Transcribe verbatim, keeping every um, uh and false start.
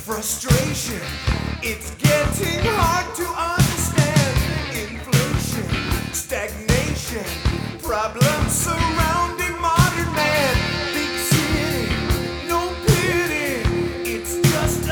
frustration. It's getting hard to understand. Inflation, stagnation, problems surrounding modern man. Big city, no pity. It's just